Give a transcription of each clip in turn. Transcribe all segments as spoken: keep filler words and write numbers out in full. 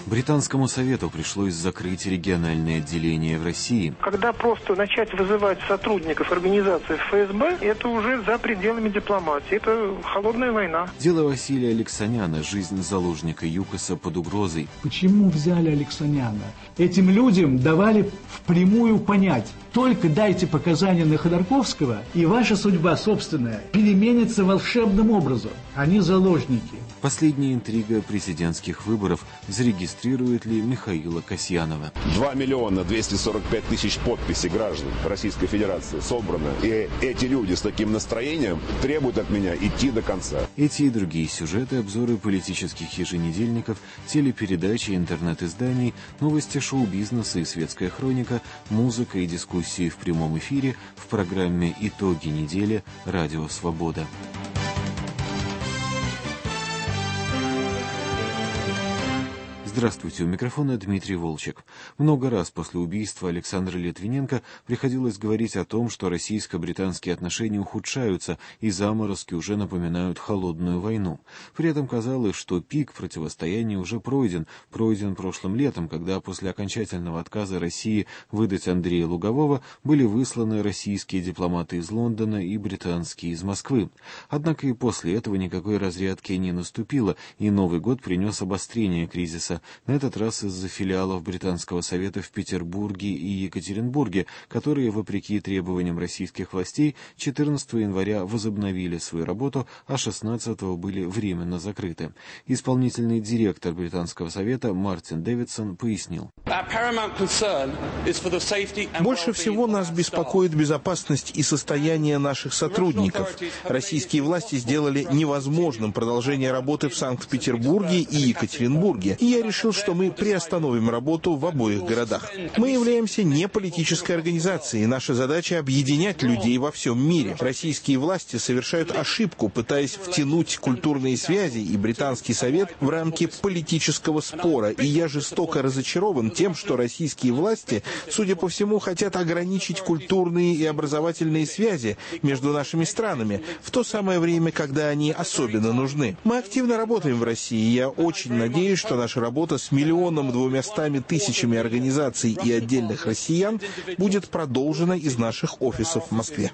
Британскому совету пришлось закрыть региональные отделения в России. Когда просто начать вызывать сотрудников организации в эф эс бэ, это уже за пределами дипломатии. Это холодная война. Дело Василия Алексаняна, жизнь заложника ЮКОСа под угрозой. Почему взяли Алексаняна? Этим людям давали впрямую понять: только дайте показания на Ходорковского, и ваша судьба собственная переменится волшебным образом. Они заложники. Последняя интрига президентских выборов: зарегистрирует ли Михаила Касьянова. два миллиона двести сорок пять тысяч подписей граждан Российской Федерации собрано. И эти люди с таким настроением требуют от меня идти до конца. Эти и другие сюжеты, обзоры политических еженедельников, телепередачи, интернет-изданий, новости шоу-бизнеса и светская хроника, музыка и дискуссии в прямом эфире в программе «Итоги недели» «Радио Свобода». Здравствуйте, у микрофона Дмитрий Волчек. Много раз после убийства Александра Литвиненко приходилось говорить о том, что российско-британские отношения ухудшаются и заморозки уже напоминают холодную войну. При этом казалось, что пик противостояния уже пройден, пройден прошлым летом, когда после окончательного отказа России выдать Андрея Лугового были высланы российские дипломаты из Лондона и британские из Москвы. Однако и после этого никакой разрядки не наступило, и Новый год принес обострение кризиса. На этот раз из-за филиалов Британского совета в Петербурге и Екатеринбурге, которые, вопреки требованиям российских властей, четырнадцатого января возобновили свою работу, а шестнадцатого были временно закрыты. Исполнительный директор Британского совета Мартин Дэвидсон пояснил. Больше всего нас беспокоит безопасность и состояние наших сотрудников. Российские власти сделали невозможным продолжение работы в Санкт-Петербурге и Екатеринбурге, и я решил, что мы приостановим работу в обоих городах. Мы являемся не политической организацией, и наша задача — объединять людей во всем мире. Российские власти совершают ошибку, пытаясь втянуть культурные связи и Британский совет в рамки политического спора, и я жестоко разочарован тем, что российские власти, судя по всему, хотят ограничить культурные и образовательные связи между нашими странами в то самое время, когда они особенно нужны. Мы активно работаем в России, и я очень надеюсь, что наша работа с миллионом двумястами тысячами организаций и отдельных россиян будет продолжена из наших офисов в Москве.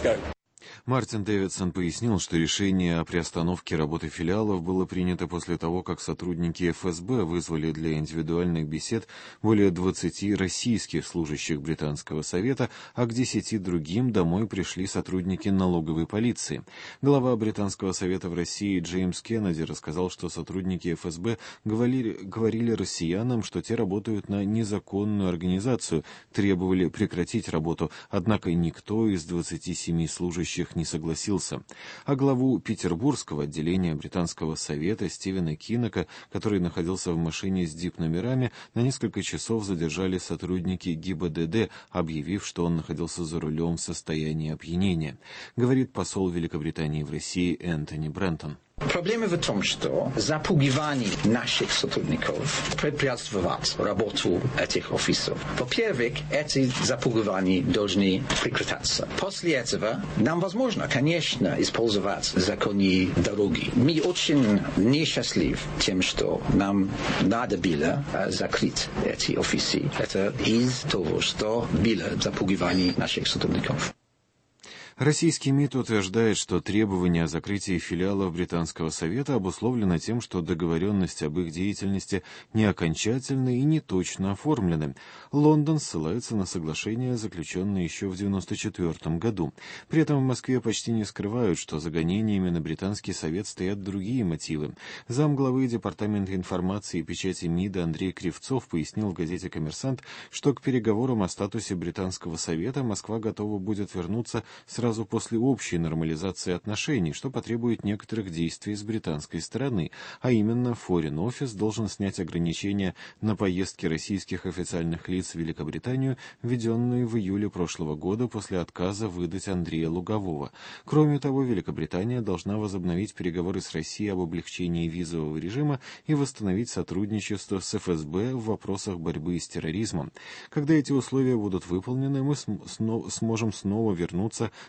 Мартин Дэвидсон пояснил, что решение о приостановке работы филиалов было принято после того, как сотрудники эф эс бэ вызвали для индивидуальных бесед более двадцати российских служащих Британского совета, а к десяти другим домой пришли сотрудники налоговой полиции. Глава Британского совета в России Джеймс Кеннеди рассказал, что сотрудники эф эс бэ говорили, говорили россиянам, что те работают на незаконную организацию, требовали прекратить работу, однако никто из двадцати семи служащих не согласился. А главу петербургского отделения Британского совета Стивена Киннока, который находился в машине с дип-номерами, на несколько часов задержали сотрудники гэ и бэ дэ дэ, объявив, что он находился за рулем в состоянии опьянения, говорит посол Великобритании в России Энтони Брентон. Проблема в том, что запугивание наших сотрудников препятствует работу этих офисов. Во-первых, эти запугивания должны прекратиться. После этого нам возможно, конечно, использовать законные дороги. Мы очень несчастливы тем, что нам надо было закрыть эти офисы. Это из-за того, что было запугивание наших сотрудников. Российский МИД утверждает, что требование о закрытии филиалов Британского совета обусловлено тем, что договоренности об их деятельности не окончательны и не точно оформлены. Лондон ссылается на соглашение, заключенное еще в девяносто четвёртом году. При этом в Москве почти не скрывают, что за гонениями на Британский совет стоят другие мотивы. Замглавы Департамента информации и печати МИДа Андрей Кривцов пояснил в газете «Коммерсант», что к переговорам о статусе Британского совета Москва готова будет вернуться сразу сразу после общей нормализации отношений, что потребует некоторых действий с британской стороны, а именно Foreign Office должен снять ограничения на поездки российских официальных лиц в Великобританию, введенные в июле прошлого года после отказа выдать Андрея Лугового. Кроме того, Великобритания должна возобновить переговоры с Россией об облегчении визового режима и восстановить сотрудничество с эф эс бэ в вопросах борьбы с терроризмом. Когда эти условия будут выполнены, мы см- сно- сможем снова вернуться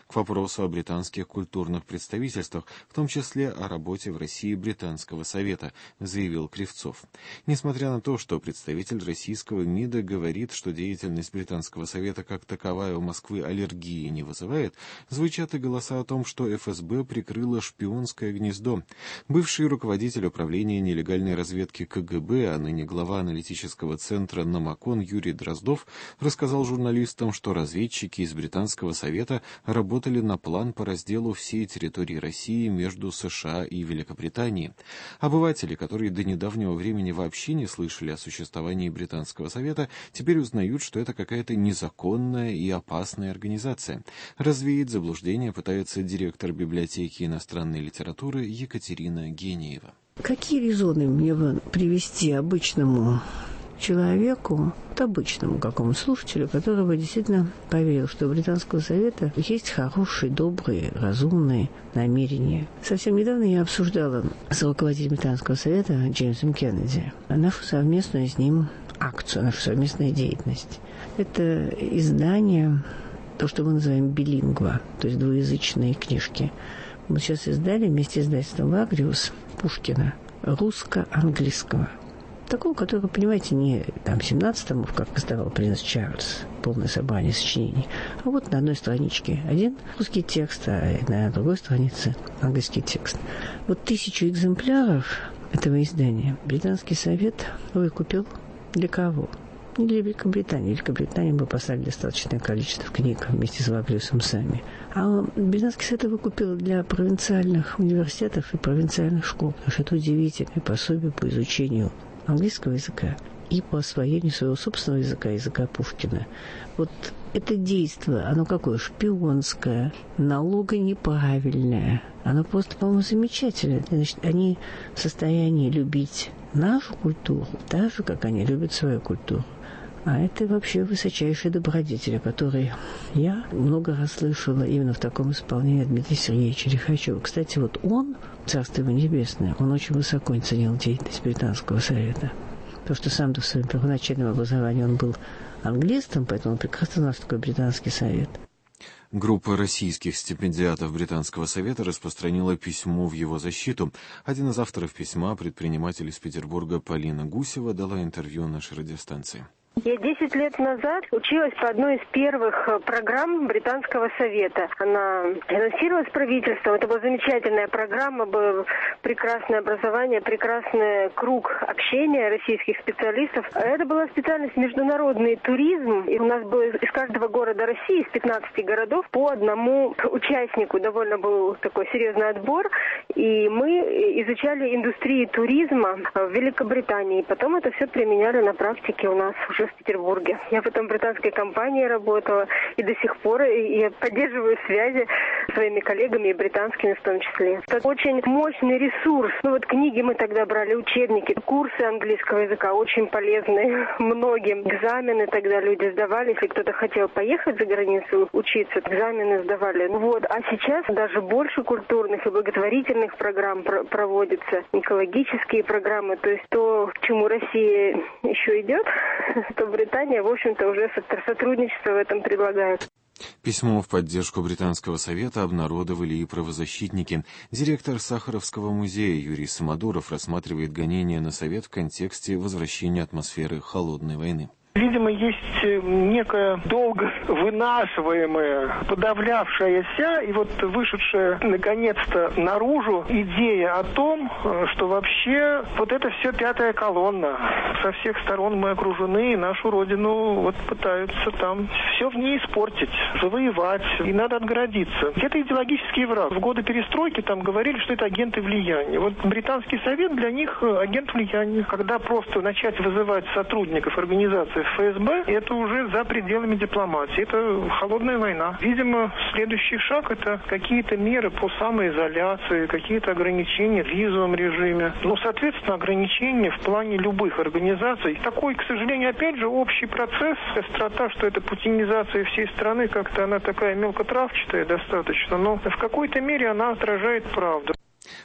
к вопросу о британских культурных представительствах, в том числе о работе в России Британского совета, заявил Кривцов. Несмотря на то, что представитель российского МИДа говорит, что деятельность Британского совета как таковая у Москвы аллергии не вызывает, звучат и голоса о том, что эф эс бэ прикрыло шпионское гнездо. Бывший руководитель управления нелегальной разведки ка гэ бэ, а ныне глава аналитического центра «Намакон» Юрий Дроздов рассказал журналистам, что разведчики из Британского совета работали на план по разделу всей территории России между США и Великобританией. Обыватели, которые до недавнего времени вообще не слышали о существовании Британского совета, теперь узнают, что это какая-то незаконная и опасная организация. Развеять заблуждение пытается директор библиотеки иностранной литературы Екатерина Гениева. Какие резоны мне бы привести обычному человеку, обычному какому слушателю, который бы действительно поверил, что у Британского совета есть хорошие, добрые, разумные намерения. Совсем недавно я обсуждала с руководителем Британского совета Джеймсом Кеннеди нашу совместную с ним акцию, нашу совместную деятельность. Это издание, то, что мы называем билингва, то есть двуязычные книжки. Мы сейчас издали вместе с издательством «Агриус» Пушкина русско-английского. Такого, который, понимаете, не там семнадцать томов, как издавал принц Чарльз, полное собрание сочинений, а вот на одной страничке один русский текст, а на другой странице английский текст. Вот тысячу экземпляров этого издания Британский совет выкупил для кого? Не для Великобритании. Великобритании мы послали достаточное количество книг вместе с Вагриусом сами. А Британский совет выкупил для провинциальных университетов и провинциальных школ, потому что это удивительное пособие по изучению английского языка и по освоению своего собственного языка, языка Пушкина. Вот это действие, оно какое? Шпионское, налога неправильное. Оно просто, по-моему, замечательное. Значит, они в состоянии любить нашу культуру так же, как они любят свою культуру. А это вообще высочайший добродетель, о которой я много раз слышала именно в таком исполнении Дмитрия Сергеевича Лихачева. Кстати, вот он, царство его небесное, он очень высоко оценил деятельность Британского совета. Потому что сам-то в своем первоначальном образовании он был англистом, поэтому он прекрасно знал, что такое Британский совет. Группа российских стипендиатов Британского совета распространила письмо в его защиту. Один из авторов письма, предприниматель из Петербурга Полина Гусева, дала интервью нашей радиостанции. Я десять лет назад училась по одной из первых программ Британского совета. Она финансировалась правительством. Это была замечательная программа, было прекрасное образование, прекрасный круг общения российских специалистов. Это была специальность международный туризм. И у нас было из каждого города России, из пятнадцати городов, по одному участнику. Довольно был такой серьезный отбор. И мы изучали индустрию туризма в Великобритании. Потом это все применяли на практике у нас уже в Петербурге. Я потом в британской компании работала и до сих пор и я поддерживаю связи с своими коллегами и британскими в том числе. Это очень мощный ресурс. Ну вот книги мы тогда брали, учебники, курсы английского языка очень полезные многим. Экзамены тогда люди сдавали, если кто-то хотел поехать за границу учиться, экзамены сдавали. Ну вот, а сейчас даже больше культурных и благотворительных программ про- проводятся, экологические программы, то есть то, к чему Россия еще идет, то Британия, в общем-то, уже сотрудничество в этом предлагает. Письмо в поддержку Британского совета обнародовали и правозащитники. Директор Сахаровского музея Юрий Самодуров рассматривает гонения на совет в контексте возвращения атмосферы холодной войны. Видимо, есть некая долго вынашиваемая, подавлявшаяся и вот вышедшая наконец-то наружу идея о том, что вообще вот это все пятая колонна. Со всех сторон мы окружены, и нашу родину вот пытаются там все в ней испортить, завоевать, и надо отгородиться. Это идеологический враг. В годы перестройки там говорили, что это агенты влияния. Вот британский совет для них агент влияния. Когда просто начать вызывать сотрудников организации эф эс бэ, это уже за пределами дипломатии. Это холодная война. Видимо, следующий шаг — это какие-то меры по самоизоляции, какие-то ограничения в визовом режиме. Ну, соответственно, ограничения в плане любых организаций. Такой, к сожалению, опять же, общий процесс. Острота, что это путинизация всей страны, как-то она такая мелкотравчатая достаточно, но в какой-то мере она отражает правду.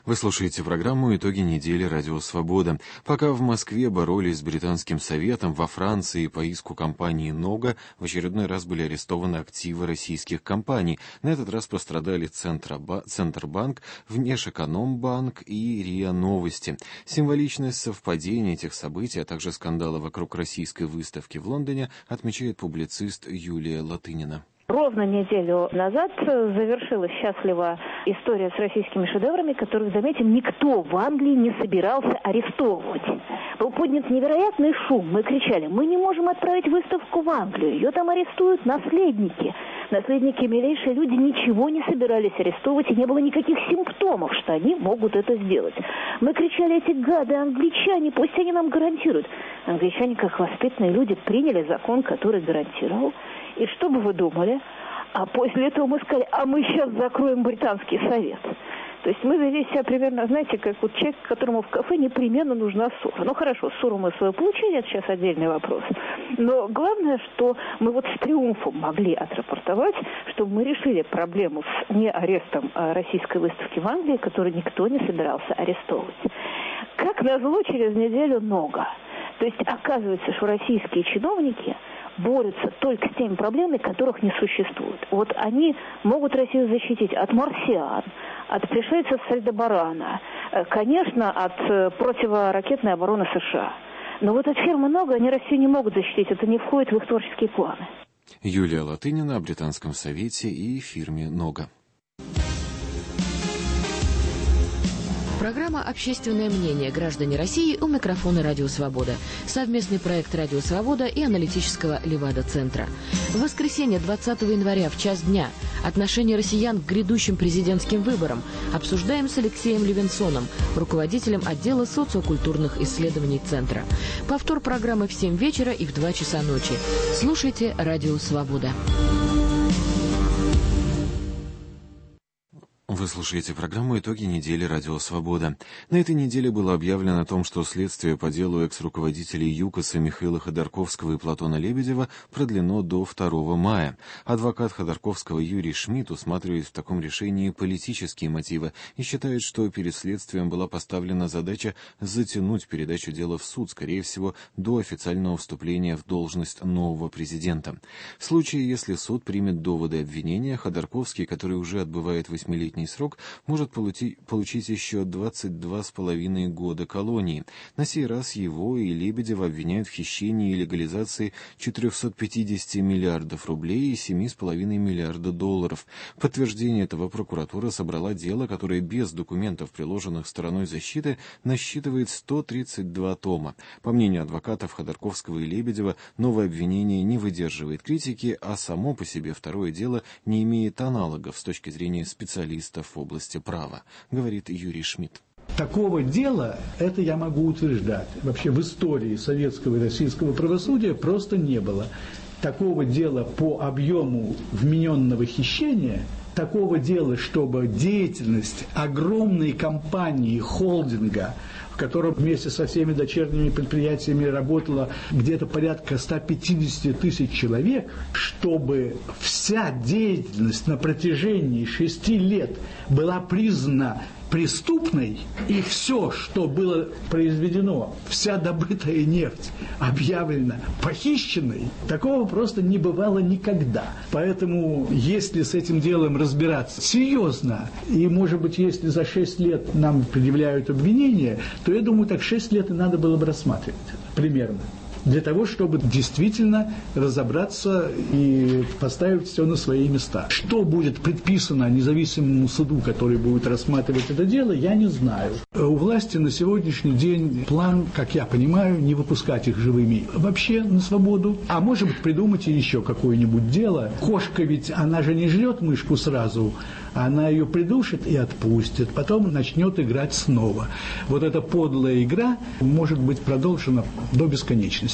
Вы слушаете программу «Итоги недели. Радио Свобода». Пока в Москве боролись с Британским советом, во Франции по иску компании «Нога» в очередной раз были арестованы активы российских компаний. На этот раз пострадали Центробанк, Внешэкономбанк и РИА Новости. Символичность совпадения этих событий, а также скандала вокруг российской выставки в Лондоне отмечает публицист Юлия Латынина. Ровно неделю назад завершилась счастливо история с российскими шедеврами, которых, заметим, никто в Англии не собирался арестовывать. Был поднят невероятный шум. Мы кричали: мы не можем отправить выставку в Англию. Ее там арестуют наследники. Наследники, милейшие люди, ничего не собирались арестовывать, и не было никаких симптомов, что они могут это сделать. Мы кричали: эти гады, англичане, пусть они нам гарантируют. Англичане, как воспитанные люди, приняли закон, который гарантировал. И что бы вы думали? А после этого мы сказали: а мы сейчас закроем Британский совет. То есть мы завели себя примерно, знаете, как вот человек, которому в кафе непременно нужна ссора. Ну хорошо, ссору мы свою получили, это сейчас отдельный вопрос. Но главное, что мы вот с триумфом могли отрапортовать, чтобы мы решили проблему с не арестом российской выставки в Англии, которую никто не собирался арестовывать. Как назло, через неделю «Нога». То есть оказывается, что российские чиновники борются только с теми проблемами, которых не существует. Вот они могут Россию защитить от марсиан, от пришельцев с Альдебарана, конечно, от противоракетной обороны США. Но вот от фирмы «Нога» они Россию не могут защитить, это не входит в их творческие планы. Юлия Латынина о Британском совете и фирме «Нога». Программа «Общественное мнение. Граждане России» у микрофона «Радио Свобода». Совместный проект «Радио Свобода» и аналитического Левада-центра. В воскресенье, двадцатого января, в час дня, отношение россиян к грядущим президентским выборам обсуждаем с Алексеем Левинсоном, руководителем отдела социокультурных исследований Центра. Повтор программы в семь вечера и в два часа ночи. Слушайте «Радио Свобода». Вы слушаете программу «Итоги недели. Радио Свобода». На этой неделе было объявлено о том, что следствие по делу экс-руководителей ЮКОСа Михаила Ходорковского и Платона Лебедева продлено до второго мая. Адвокат Ходорковского Юрий Шмидт усматривает в таком решении политические мотивы и считает, что перед следствием была поставлена задача затянуть передачу дела в суд, скорее всего, до официального вступления в должность нового президента. В случае, если суд примет доводы обвинения, Ходорковский, который уже отбывает восьмилетний срок, может получить, получить еще двадцать два с половиной года колонии. На сей раз его и Лебедева обвиняют в хищении и легализации четыреста пятьдесят миллиардов рублей и семь с половиной миллиарда долларов. В подтверждение этого прокуратура собрала дело, которое без документов, приложенных стороной защиты, насчитывает сто тридцать два тома. По мнению адвокатов Ходорковского и Лебедева, новое обвинение не выдерживает критики, а само по себе второе дело не имеет аналогов с точки зрения специалистов в области права, говорит Юрий Шмидт. Такого дела, это я могу утверждать, вообще в истории советского и российского правосудия просто не было. Такого дела по объему вмененного хищения, такого дела, чтобы деятельность огромной компании, холдинга, в котором вместе со всеми дочерними предприятиями работало где-то порядка ста пятидесяти тысяч человек, чтобы вся деятельность на протяжении шести лет была признана преступной, и все, что было произведено, вся добытая нефть объявлена похищенной, такого просто не бывало никогда. Поэтому, если с этим делом разбираться серьезно, и, может быть, если за шесть лет нам предъявляют обвинения, то, я думаю, так шесть лет и надо было бы рассматривать примерно. Для того, чтобы действительно разобраться и поставить все на свои места. Что будет предписано независимому суду, который будет рассматривать это дело, я не знаю. У власти на сегодняшний день план, как я понимаю, не выпускать их живыми вообще на свободу. А может быть, придумать еще какое-нибудь дело. Кошка ведь, она же не жрет мышку сразу, она ее придушит и отпустит, потом начнет играть снова. Вот эта подлая игра может быть продолжена до бесконечности.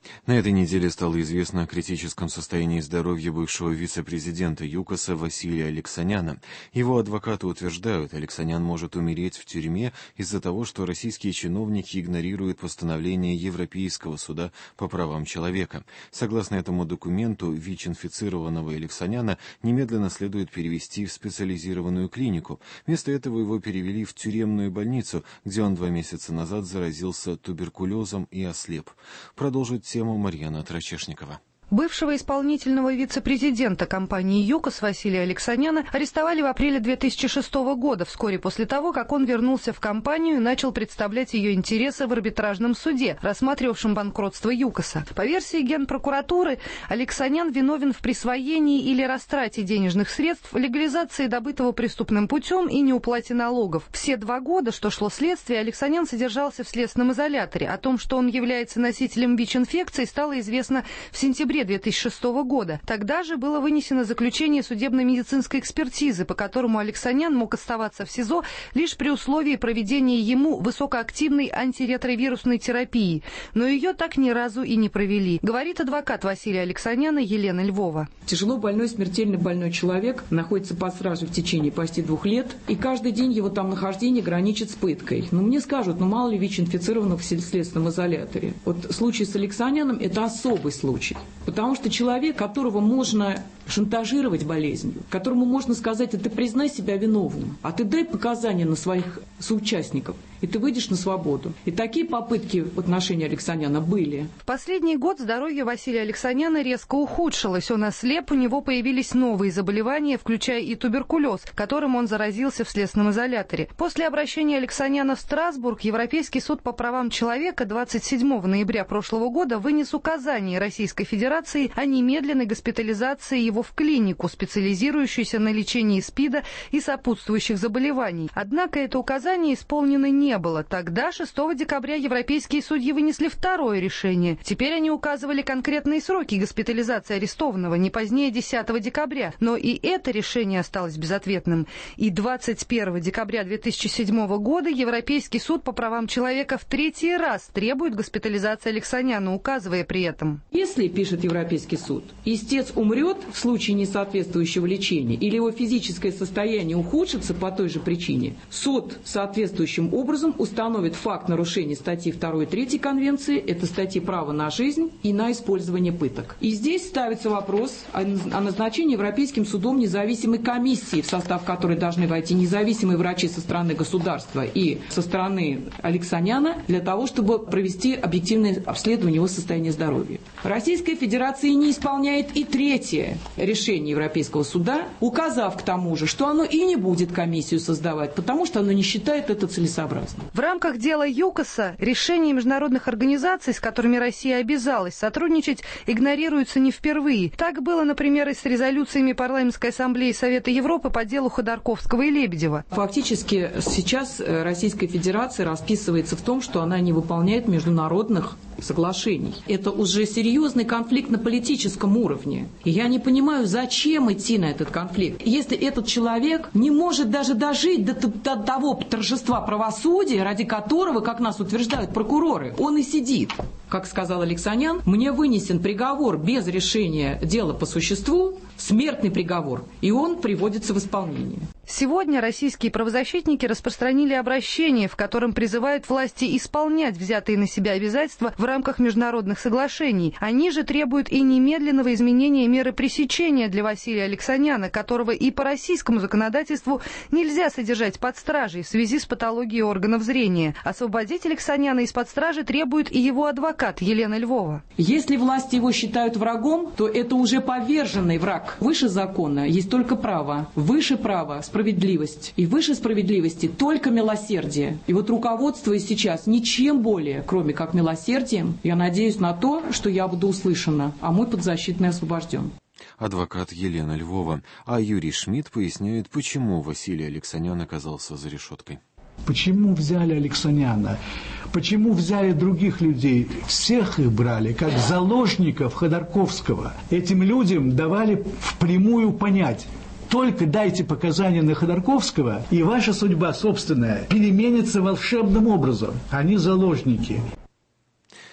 На этой неделе стало известно о критическом состоянии здоровья бывшего вице-президента ЮКОСа Василия Алексаняна. Его адвокаты утверждают, Алексанян может умереть в тюрьме из-за того, что российские чиновники игнорируют постановление Европейского суда по правам человека. Согласно этому документу, ВИЧ-инфицированного Алексаняна немедленно следует перевести в специализированную клинику. Вместо этого его перевели в тюремную больницу, где он два месяца назад заразился туберкулезом и ослеп. Продолжит тему Марьяна Трачешникова. Бывшего исполнительного вице-президента компании ЮКОС Василия Алексаняна арестовали в апреле две тысячи шестого года, вскоре после того, как он вернулся в компанию и начал представлять ее интересы в арбитражном суде, рассматривавшем банкротство ЮКОСа. По версии Генпрокуратуры, Алексанян виновен в присвоении или растрате денежных средств, легализации добытого преступным путем и неуплате налогов. Все два года, что шло следствие, Алексанян содержался в следственном изоляторе. О том, что он является носителем ВИЧ-инфекции, стало известно в сентябре две тысячи шестого года. Тогда же было вынесено заключение судебно-медицинской экспертизы, по которому Алексанян мог оставаться в СИЗО лишь при условии проведения ему высокоактивной антиретровирусной терапии. Но ее так ни разу и не провели, говорит адвокат Василия Алексаняна Елена Львова. Тяжело больной, смертельно больной человек находится под стражей в течение почти двух лет, и каждый день его там нахождение граничит с пыткой. Но мне скажут, ну мало ли ВИЧ-инфицированных в следственном изоляторе. Вот случай с Алексаняном – это особый случай. Потому что человек, которого можно шантажировать болезнью, которому можно сказать, а ты признай себя виновным, а ты дай показания на своих соучастников, и ты выйдешь на свободу. И такие попытки в отношении Алексаняна были. В последний год здоровье Василия Алексаняна резко ухудшилось. Он ослеп, у него появились новые заболевания, включая и туберкулез, которым он заразился в следственном изоляторе. После обращения Алексаняна в Страсбург Европейский суд по правам человека двадцать седьмого ноября прошлого года вынес указание Российской Федерации о немедленной госпитализации его в клинику, специализирующуюся на лечении СПИДа и сопутствующих заболеваний. Однако это указание исполнено не было. Тогда, шестого декабря, европейские судьи вынесли второе решение. Теперь они указывали конкретные сроки госпитализации арестованного не позднее десятого декабря. Но и это решение осталось безответным. И двадцать первого декабря две тысячи седьмого года Европейский суд по правам человека в третий раз требует госпитализации Алексаняна, указывая при этом: если, пишет Европейский суд, истец умрет в случае несоответствующего лечения или его физическое состояние ухудшится по той же причине, суд соответствующим образом установит факт нарушения статьи второй и третьей Конвенции, это статьи права на жизнь и на использование пыток. И здесь ставится вопрос о назначении Европейским судом независимой комиссии, в состав которой должны войти независимые врачи со стороны государства и со стороны Алексаняна, для того, чтобы провести объективное обследование его состояния здоровья. Российская Федерация не исполняет и третье решение Европейского суда, указав к тому же, что оно и не будет комиссию создавать, потому что оно не считает это целесообразным. В рамках дела ЮКОСа решения международных организаций, с которыми Россия обязалась сотрудничать, игнорируются не впервые. Так было, например, и с резолюциями Парламентской ассамблеи Совета Европы по делу Ходорковского и Лебедева. Фактически сейчас Российская Федерация расписывается в том, что она не выполняет международных соглашений. Это уже серьезный конфликт на политическом уровне. И я не понимаю, зачем идти на этот конфликт. Если этот человек не может даже дожить до, до того торжества правосудия, ради которого, как нас утверждают прокуроры, он и сидит. Как сказал Алексанян, мне вынесен приговор без решения дела по существу, смертный приговор, и он приводится в исполнение. Сегодня российские правозащитники распространили обращение, в котором призывают власти исполнять взятые на себя обязательства в рамках международных соглашений. Они же требуют и немедленного изменения меры пресечения для Василия Алексаняна, которого и по российскому законодательству нельзя содержать под стражей в связи с патологией органов зрения. Освободить Алексаняна из-под стражи требует и его адвокат Елена Львова. Если власти его считают врагом, то это уже поверженный враг. Выше закона есть только право, выше права справедливость, и выше справедливости только милосердие. И вот руководствуясь сейчас ничем более, кроме как милосердием, я надеюсь на то, что я буду услышана, а мой подзащитный освобожден. Адвокат Елена Львова. А Юрий Шмидт поясняет, почему Василий Алексанян оказался за решеткой. Почему взяли Алексаняна? Почему взяли других людей? Всех их брали, как заложников Ходорковского. Этим людям давали впрямую понять: только дайте показания на Ходорковского, и ваша судьба собственная переменится волшебным образом. Они заложники.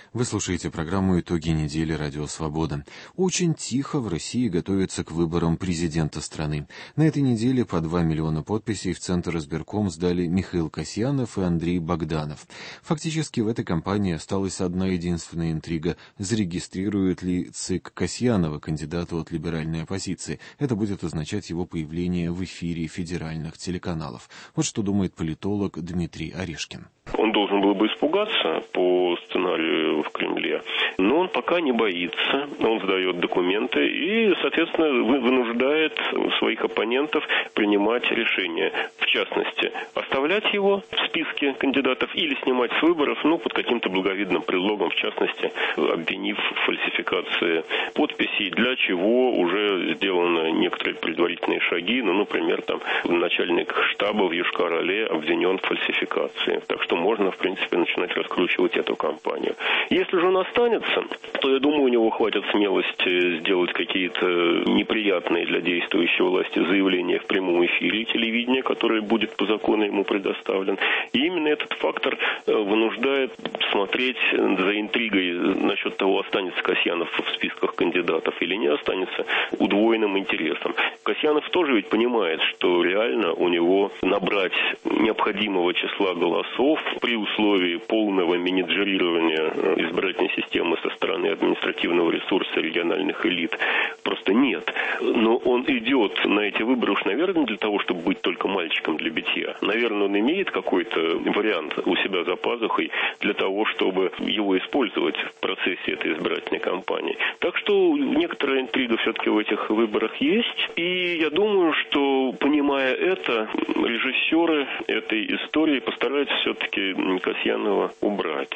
Вы слушаете программу «Итоги недели. Радио Свобода». Очень тихо в России готовятся к выборам президента страны. На этой неделе по два миллиона подписей в Центр избирком сдали Михаил Касьянов и Андрей Богданов. Фактически в этой кампании осталась одна единственная интрига. Зарегистрирует ли ЦИК Касьянова, кандидата от либеральной оппозиции? Это будет означать его появление в эфире федеральных телеканалов. Вот что думает политолог Дмитрий Орешкин. Он должен был бы испугаться по сценарию в Кремле, но он пока не боится, он сдает документы и, соответственно, вынуждает своих оппонентов принимать решения. В частности, оставлять его в списке кандидатов или снимать с выборов, ну, под каким-то благовидным предлогом, в частности, обвинив в фальсификации подписей, для чего уже сделаны некоторые предварительные шаги, ну, например, там, начальник штаба в Йошкар-Оле обвинен в фальсификации. Так что можно, в принципе, начинать раскручивать эту кампанию. Если же он останется, то, я думаю, у него хватит смелости сделать какие-то неприятные для действующей власти заявления в прямом эфире телевидения, которое будет по закону ему предоставлен. И именно этот фактор вынуждает смотреть за интригой насчет того, останется Касьянов в списках кандидатов или не останется, удвоенным интересом. Касьянов тоже ведь понимает, что реально у него набрать необходимого числа голосов при условии полного менеджерирования избирательной системы со стороны административного ресурса региональных элит просто нет. Но он идет на эти выборы уж, наверное, для того, чтобы быть только мальчиком для битья. Наверное, он имеет какой-то вариант у себя за пазухой для того, чтобы его использовать в процессе этой избирательной кампании. Так что некоторая интрига все-таки в этих выборах есть. И я думаю, что, понимая это, режиссеры этой истории постараются все-таки Касьянова убрать.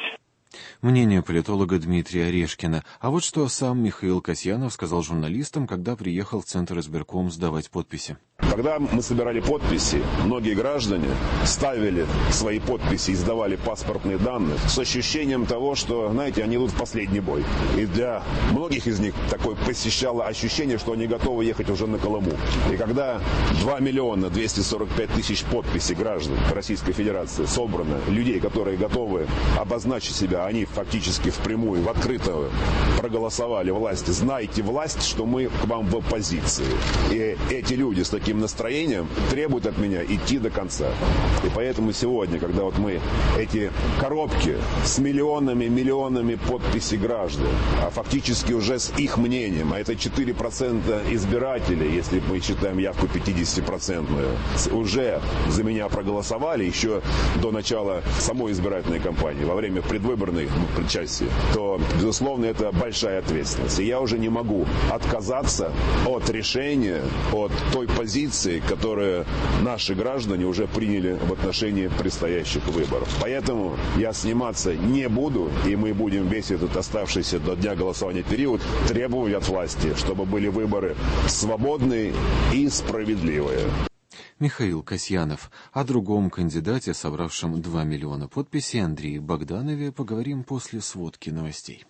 Мнение политолога Дмитрия Орешкина. А вот что сам Михаил Касьянов сказал журналистам, когда приехал в Центр избирком сдавать подписи. Когда мы собирали подписи, многие граждане ставили свои подписи и сдавали паспортные данные с ощущением того, что, знаете, они идут в последний бой. И для многих из них такое посещало ощущение, что они готовы ехать уже на Колыму. И когда два миллиона двести сорок пять тысяч подписей граждан Российской Федерации собрано, людей, которые готовы обозначить себя, они фактически впрямую, в открытую проголосовали власти. Знайте, власть, что мы к вам в оппозиции. И эти люди с таким настроением требуют от меня идти до конца. И поэтому сегодня, когда вот мы эти коробки с миллионами, миллионами подписей граждан, а фактически уже с их мнением, а это четыре процента избирателей, если мы считаем явку пятидесятипроцентную, уже за меня проголосовали еще до начала самой избирательной кампании, во время предвыборной причастия, то, безусловно, это большая ответственность. И я уже не могу отказаться от решения, от той позиции, которую наши граждане уже приняли в отношении предстоящих выборов. Поэтому я сниматься не буду, и мы будем весь этот оставшийся до дня голосования период требовать от власти, чтобы были выборы свободные и справедливые. Михаил Касьянов. О другом кандидате, собравшем два миллиона подписей, Андрее Богданове, поговорим после сводки новостей.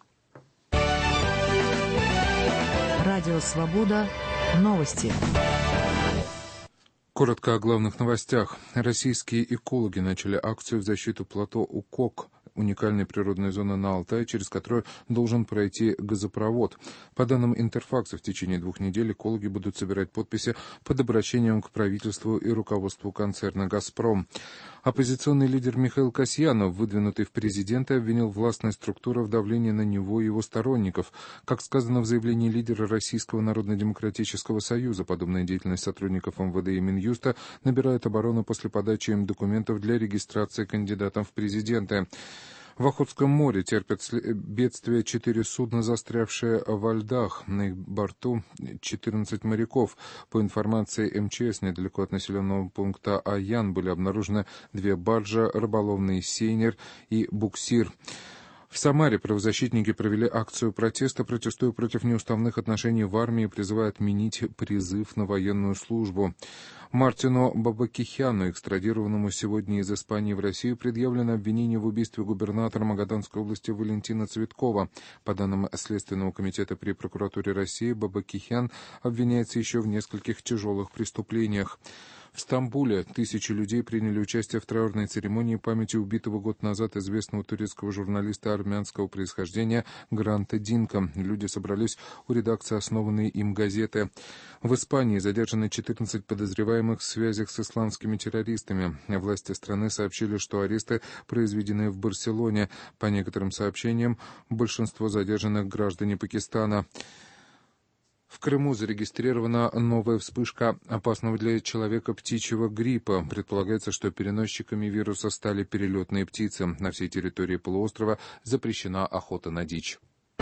Радио «Свобода». Новости. Коротко о главных новостях. Российские экологи начали акцию в защиту плато Укок, уникальной природной зоны на Алтае, через которую должен пройти газопровод. По данным Интерфакса, в течение двух недель экологи будут собирать подписи под обращением к правительству и руководству концерна «Газпром». Оппозиционный лидер Михаил Касьянов, выдвинутый в президенты, обвинил властные структуры в давлении на него и его сторонников. Как сказано в заявлении лидера Российского народно-демократического союза, подобная деятельность сотрудников эм вэ дэ и Минюста набирает оборону после подачи им документов для регистрации кандидатов в президенты. В Охотском море терпят бедствие четыре судна, застрявшие во льдах. На их борту четырнадцать моряков. По информации эм че эс, недалеко от населенного пункта Аян были обнаружены две баржи, рыболовный сейнер и буксир. В Самаре правозащитники провели акцию протеста, протестуя против неуставных отношений в армии и призывая отменить призыв на военную службу. Мартину Бабакихяну, экстрадированному сегодня из Испании в Россию, предъявлено обвинение в убийстве губернатора Магаданской области Валентина Цветкова. По данным Следственного комитета при прокуратуре России, Бабакихян обвиняется еще в нескольких тяжелых преступлениях. В Стамбуле тысячи людей приняли участие в траурной церемонии памяти убитого год назад известного турецкого журналиста армянского происхождения Гранта Динка. Люди собрались у редакции основанной им газеты. В Испании задержаны четырнадцать подозреваемых в связях с исламскими террористами. Власти страны сообщили, что аресты произведены в Барселоне. По некоторым сообщениям, большинство задержанных граждане Пакистана. В Крыму зарегистрирована новая вспышка опасного для человека птичьего гриппа. Предполагается, что переносчиками вируса стали перелетные птицы. На всей территории полуострова запрещена охота на дичь.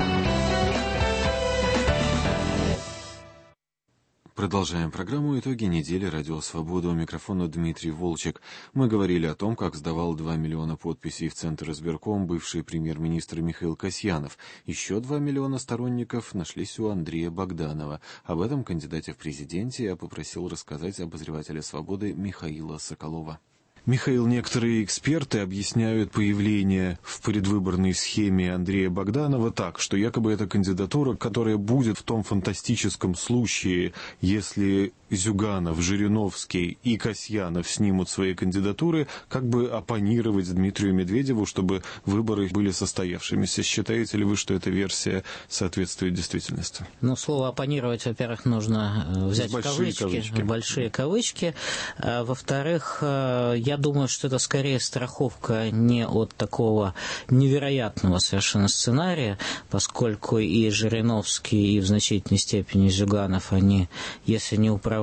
Продолжаем программу «Итоги недели. Радио Свобода». У микрофона Дмитрий Волчек. Мы говорили о том, как сдавал два миллиона подписей в Центр избирком бывший премьер-министр Михаил Касьянов. Еще два миллиона сторонников нашлись у Андрея Богданова. Об этом кандидате в президенте я попросил рассказать обозревателя «Свободы» Михаила Соколова. Михаил, некоторые эксперты объясняют появление в предвыборной схеме Андрея Богданова так, что якобы это кандидатура, которая будет в том фантастическом случае, если Зюганов, Жириновский и Касьянов снимут свои кандидатуры, как бы оппонировать Дмитрию Медведеву, чтобы выборы были состоявшимися. Считаете ли вы, что эта версия соответствует действительности? Ну, слово «оппонировать», во-первых, нужно взять большие кавычки, кавычки. большие кавычки. А, во-вторых, я думаю, что это скорее страховка не от такого невероятного совершенно сценария, поскольку и Жириновский, и в значительной степени Зюганов, они, если не управляемы,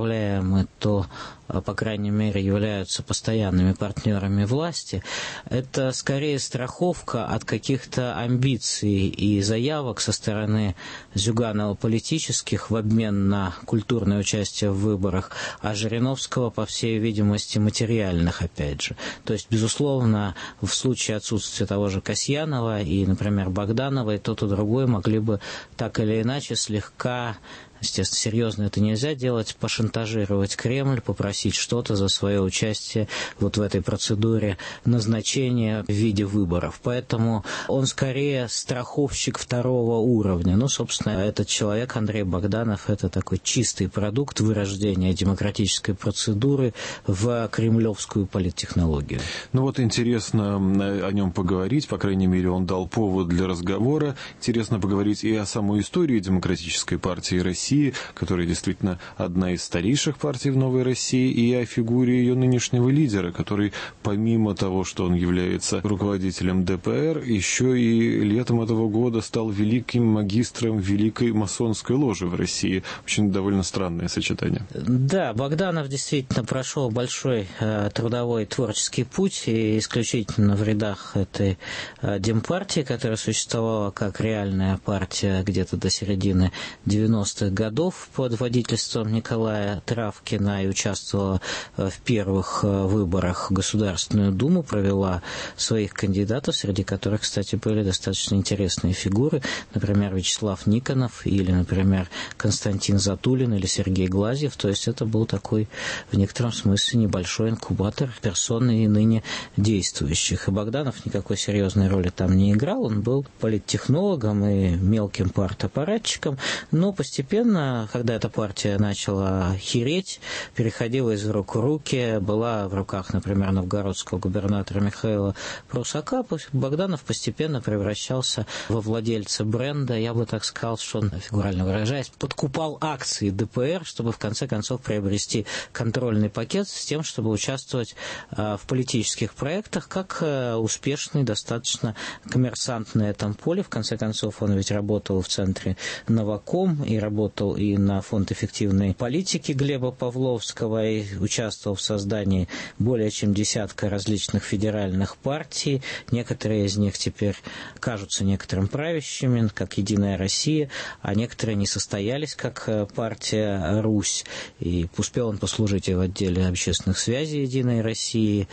то, по крайней мере, являются постоянными партнерами власти. Это скорее страховка от каких-то амбиций и заявок со стороны Зюганова политических в обмен на культурное участие в выборах, а Жириновского, по всей видимости, материальных, опять же. То есть, безусловно, в случае отсутствия того же Касьянова и, например, Богданова, и тот, и другой могли бы так или иначе слегка, естественно, серьезно это нельзя делать, пошантажировать Кремль, попросить что-то за свое участие вот в этой процедуре назначения в виде выборов. Поэтому он скорее страховщик второго уровня. Ну, собственно, этот человек, Андрей Богданов, это такой чистый продукт вырождения демократической процедуры в кремлевскую политтехнологию. Ну вот интересно о нем поговорить, по крайней мере, он дал повод для разговора. Интересно поговорить и о самой истории Демократической партии России, которая действительно одна из старейших партий в Новой России, и о фигуре ее нынешнего лидера, который, помимо того, что он является руководителем дэ пэ эр, еще и летом этого года стал великим магистром великой масонской ложи в России. Очень довольно странное сочетание. Да, Богданов действительно прошел большой э, трудовой творческий путь, и исключительно в рядах этой э, демпартии, которая существовала как реальная партия где-то до середины девяностых годов под водительством Николая Травкина и участвовала в первых выборах в Государственную Думу, провела своих кандидатов, среди которых, кстати, были достаточно интересные фигуры, например, Вячеслав Никонов или, например, Константин Затулин или Сергей Глазьев. То есть это был такой, в некотором смысле, небольшой инкубатор персон и ныне действующих. И Богданов никакой серьезной роли там не играл, он был политтехнологом и мелким партаппаратчиком, но постепенно, когда эта партия начала хереть, переходила из рук в руки, была в руках, например, новгородского губернатора Михаила Прусака, Богданов постепенно превращался во владельца бренда. Я бы так сказал, что он, фигурально выражаясь, подкупал акции дэ пэ эр, чтобы в конце концов приобрести контрольный пакет с тем, чтобы участвовать в политических проектах, как успешный достаточно коммерсант на этом поле. В конце концов, он ведь работал в центре Новаком и работал и на фонд эффективной политики Глеба Павловского, и участвовал в создании более чем десятка различных федеральных партий. Некоторые из них теперь кажутся некоторым правящими, как «Единая Россия», а некоторые не состоялись, как партия «Русь». И успел он послужить и в отделе общественных связей «Единой России»,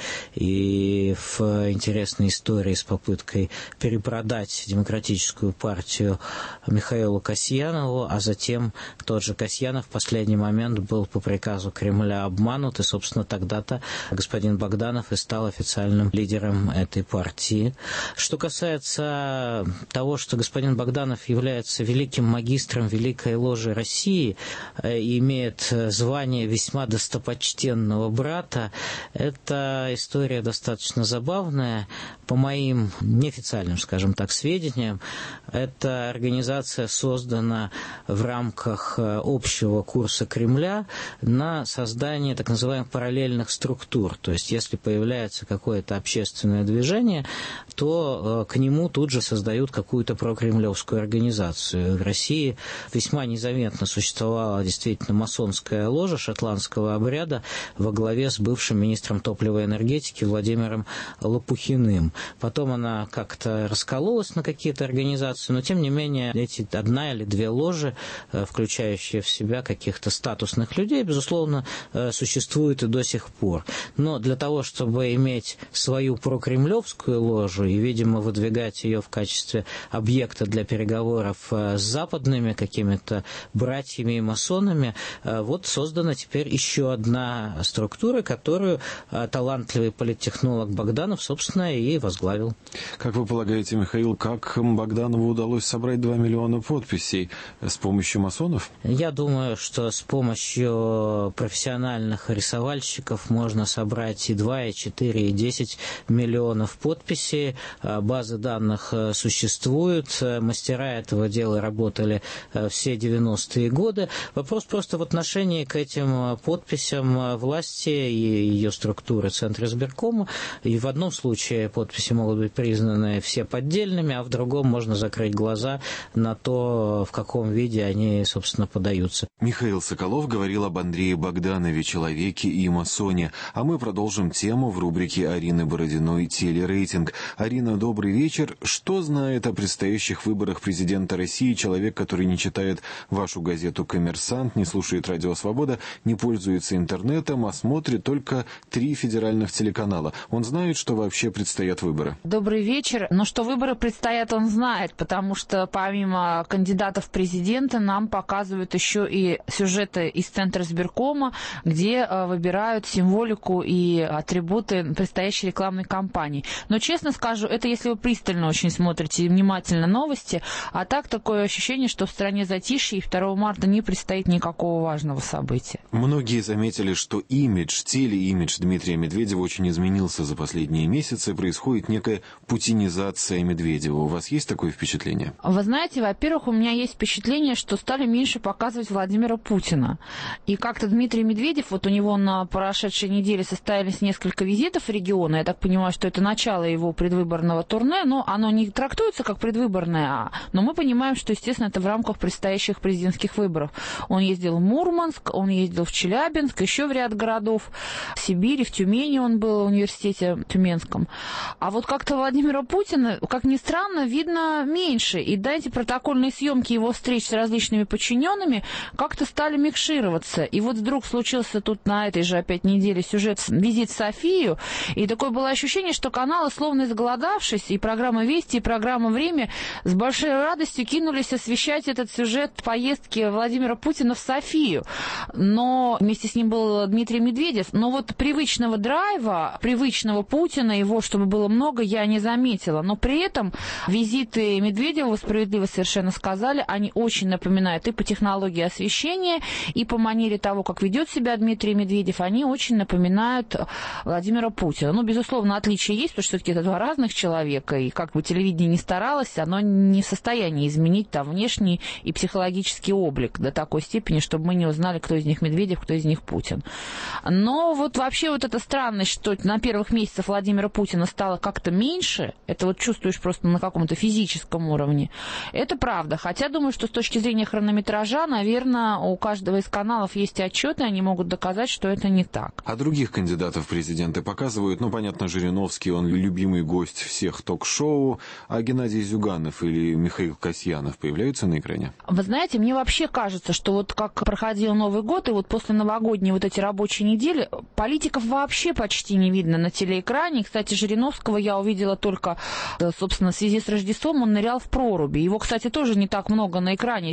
и в интересной истории с попыткой перепродать демократическую партию Михаилу Касьянову, а затем тот же Касьянов в последний момент был по приказу Кремля обманут, и, собственно, тогда-то господин Богданов и стал официальным лидером этой партии. Что касается того, что господин Богданов является великим магистром Великой Ложи России и имеет звание весьма достопочтенного брата, это история достаточно забавная. По моим неофициальным, скажем так, сведениям, эта организация создана в рамках общего курса Кремля на создание так называемых параллельных структур. То есть, если появляется какое-то общественное движение, то к нему тут же создают какую-то прокремлевскую организацию. В России весьма незаметно существовала действительно масонская ложа шотландского обряда во главе с бывшим министром топлива и энергетики Владимиром Лопухиным. Потом она как-то раскололась на какие-то организации, но тем не менее эти одна или две ложи, включающие в себя каких-то статусных людей, безусловно, существуют и до сих пор. Но для того, чтобы иметь свою прокремлевскую ложу и, видимо, выдвигать ее в качестве объекта для переговоров с западными какими-то братьями и масонами, вот создана теперь еще одна структура, которую талантливый политтехнолог Богданов, собственно, и возглавил. Как вы полагаете, Михаил, как Богданову удалось собрать два миллиона подписей? С помощью масонов? Я думаю, что с помощью профессиональных рисовальщиков можно собрать и два, и четыре, и десять миллионов подписей. Базы данных существуют. Мастера этого дела работали все девяностые годы. Вопрос просто в отношении к этим подписям власти и ее структуры Центра избиркома. И в одном случае подписи могут быть признаны все поддельными, а в другом можно закрыть глаза на то, в каком виде они, собственно, подаются. Михаил Соколов говорил об Андрее Богданове, человеке и масоне. А мы продолжим тему в рубрике Арины Бородиной «Телерейтинг». Арина, добрый вечер. Что знает о предстоящих выборах президента России человек, который не читает вашу газету «Коммерсант», не слушает «Радио Свобода», не пользуется интернетом, а смотрит только три федеральных телеканала? Он знает, что вообще предстоят выборы? Добрый вечер. Но что выборы предстоят, он знает, потому что помимо кандидатов в президенты нам показывают еще и сюжеты из Центра избиркома, где выбирают символику и атрибуты предстоящей рекламной кампании. Но, честно скажу, это если вы пристально очень смотрите и внимательно новости, а так такое ощущение, что в стране затишье, и второго марта не предстоит никакого важного события. Многие заметили, что имидж, телеимидж Дмитрия Медведева очень изменился за последние месяцы, происходит некая путинизация Медведева. У вас есть такое впечатление? Вы знаете, во-первых, у меня есть впечатление, что стали меньше показывать Владимира Путина. И как-то Дмитрий Медведев, вот у него на прошедшей неделе состоялись несколько визитов в регионы. Я так понимаю, что это начало его предвыборного турне, но оно не трактуется как предвыборное, но мы понимаем, что, естественно, это в рамках предстоящих президентских выборов. Он ездил в Мурманск, он ездил в Челябинск, еще в ряд городов, в Сибири, в Тюмени он был, в университете Тюменском. А вот как-то Владимира Путина, как ни странно, видно меньше. И да, эти протокольные съемки его встреч с различными подчиненными как-то стали микшироваться. И вот вдруг случился тут на этой же опять неделе сюжет «Визит в Софию», и такое было ощущение, что каналы, словно изголодавшись, и программа «Вести», и программа «Время» с большой радостью кинулись освещать этот сюжет поездки Владимира Путина в Софию. Но вместе с ним был Дмитрий Медведев. Но вот привычного драйва, привычного Путина, его, чтобы было много, я не заметила. Но при этом визиты Медведева, вы справедливо совершенно сказали, они очень напоминают и по технологии освещения, и по манере того, как ведет себя Дмитрий Медведев, они очень напоминают Владимира Путина. Ну, безусловно, отличия есть, потому что все-таки это два разных человека, и как бы телевидение ни старалось, оно не в состоянии изменить там внешний и психологический облик до такой степени, чтобы мы не узнали, кто из них Медведев, кто из них Путин. Но вот вообще вот эта странность, что на первых месяцах Владимира Путина стало как-то меньше, это вот чувствуешь просто на каком-то физическом уровне, это правда. Хотя думаю, что с точки зрения хронометража, наверное, у каждого из каналов есть отчеты, они могут доказать, что это не так. А других кандидатов в президенты показывают, ну, понятно, Жириновский, он любимый гость всех ток-шоу, а Геннадий Зюганов или Михаил Касьянов появляются на экране? Вы знаете, мне вообще кажется, что вот как проходил Новый год, и вот после новогодней вот эти рабочие недели, политиков вообще почти не видно на телеэкране. Кстати, Жириновского я увидела только, собственно, в связи с Рождеством, он нырял в проруби. Его, кстати, тоже не так много на экране, еще и Дума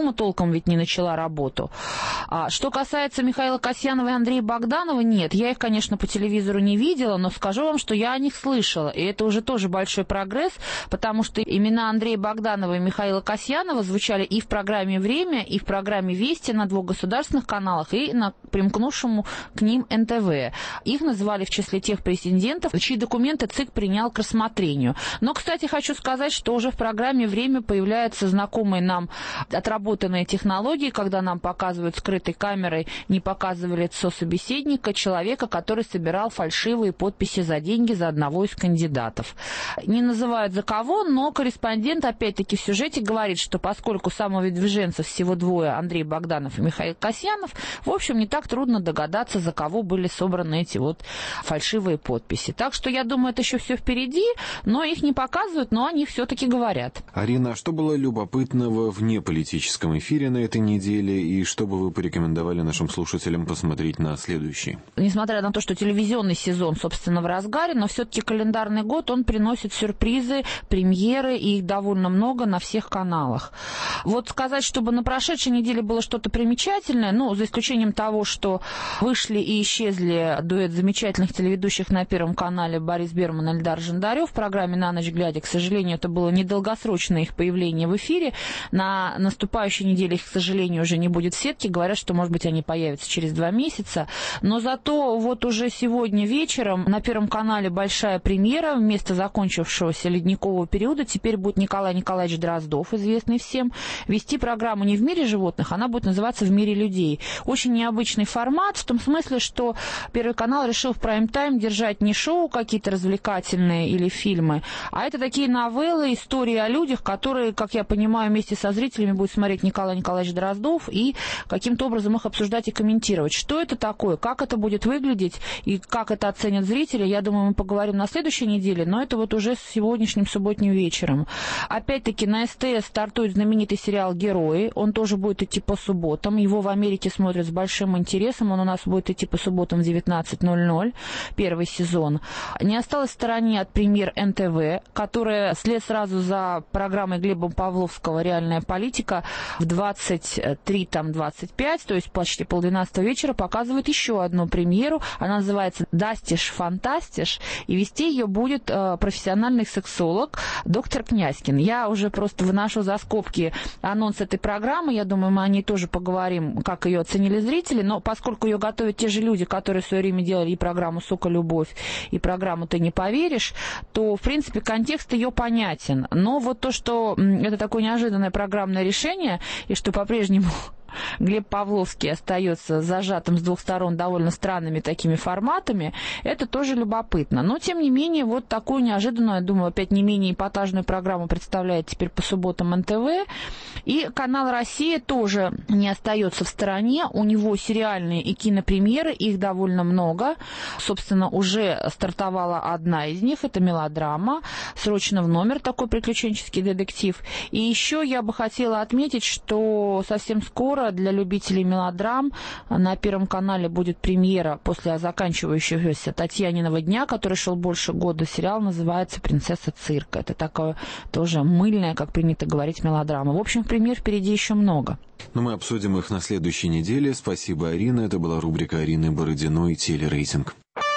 программа толком ведь не начала работу. А что касается Михаила Касьянова и Андрея Богданова, нет, я их, конечно, по телевизору не видела, но скажу вам, что я о них слышала. И это уже тоже большой прогресс, потому что имена Андрея Богданова и Михаила Касьянова звучали и в программе «Время», и в программе «Вести» на двух государственных каналах, и на примкнувшему к ним эн тэ вэ. Их называли в числе тех претендентов, чьи документы ЦИК принял к рассмотрению. Но, кстати, хочу сказать, что уже в программе «Время» появляются знакомые нам отработанные технологии, когда нам показывают скрытой камерой, не показывая лицо собеседника, человека, который собирал фальшивые подписи за деньги за одного из кандидатов. Не называют за кого, но корреспондент, опять-таки, в сюжете говорит, что поскольку самовыдвиженцев всего двое, Андрей Богданов и Михаил Касьянов, в общем, не так трудно догадаться, за кого были собраны эти вот фальшивые подписи. Так что, я думаю, это еще все впереди, но их не показывают, но они все-таки говорят. Арина, а что было любопытного в неполитическом эфире на этой неделе, и что бы вы порекомендовали нашим слушателям посмотреть на следующий? Несмотря на то, что телевизионный сезон, собственно, в разгаре, но все-таки календарный год, он приносит сюрпризы, премьеры, и их довольно много на всех каналах. Вот сказать, чтобы на прошедшей неделе было что-то примечательное, ну, за исключением того, что вышли и исчезли дуэт замечательных телеведущих на Первом канале Борис Берман и Эльдар Жандарев в программе «На ночь глядя». К сожалению, это было недолгосрочное их появление в эфире. На наступающей неделе их, к сожалению, уже не будет в сетке. Говорят, что, может быть, они появятся через два месяца. Но зато вот уже сегодня вечером на Первом канале большая премьера. Вместо закончившегося ледникового периода теперь будет Николай Николаевич Дроздов, известный всем, вести программу не в мире животных, она будет называться «В мире людей». Очень необычный формат, в том смысле, что Первый канал решил в прайм-тайм держать не шоу какие-то развлекательные или фильмы, а это такие новеллы, истории о людях, которые, как я понимаю, вместе со зрителями будет смотреть Николай Николаевич Дроздов и каким-то образом их обсуждать и комментировать. Что это такое, как это будет выглядеть и как это оценят зрители, я думаю, мы поговорим на следующей неделе, но это вот уже с сегодняшним субботним вечером. Опять-таки на эс тэ эс стартует знаменитый сериал «Герои», он тоже будет идти по субботам, его в Америке смотрят с большим интересом, он у нас будет идти по субботам в девятнадцать ноль ноль, первый сезон. Не осталось в стороне от премьер эн тэ вэ, которая вслед сразу за программой Глеба Павловского «Реальная политика» в двадцать три двадцать пять, то есть почти полдвенадцатого вечера, показывает еще одну премьеру. Она называется «Дастиш, фантастиш», и вести ее будет э, профессиональный сексолог доктор Князькин. Я уже просто выношу за скобки анонс этой программы. Я думаю, мы о ней тоже поговорим, как ее оценили зрители. Но поскольку ее готовят те же люди, которые в свое время делали и программу «Сука, любовь», и программу «Ты не поверишь», то, в принципе, контекст ее понятен. Но вот то, что это такое неожиданное программное решение, и что по-прежнему Глеб Павловский остается зажатым с двух сторон довольно странными такими форматами, это тоже любопытно. Но, тем не менее, вот такую неожиданную, я думаю, опять не менее эпатажную программу представляет теперь по субботам эн тэ вэ. И канал «Россия» тоже не остается в стороне. У него сериальные и кинопремьеры, их довольно много. Собственно, уже стартовала одна из них, это мелодрама «Срочно в номер», такой приключенческий детектив. И еще я бы хотела отметить, что совсем скоро для любителей мелодрам на Первом канале будет премьера после заканчивающегося Татьяниного дня, который шел больше года. Сериал называется «Принцесса цирка». Это такое тоже мыльное, как принято говорить, мелодрама. В общем, премьер впереди еще много. Но мы обсудим их на следующей неделе. Спасибо, Арина. Это была рубрика Арины Бородиной «Телерейтинг».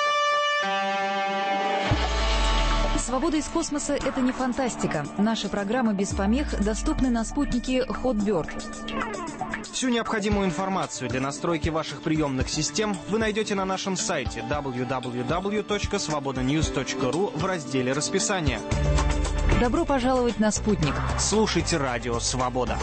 Свобода из космоса – это не фантастика. Наши программы без помех доступны на спутнике Hotbird. Всю необходимую информацию для настройки ваших приемных систем вы найдете на нашем сайте дабл ю дабл ю дабл ю точка свобода ньюс точка ру в разделе «Расписание». Добро пожаловать на спутник. Слушайте радио «Свобода».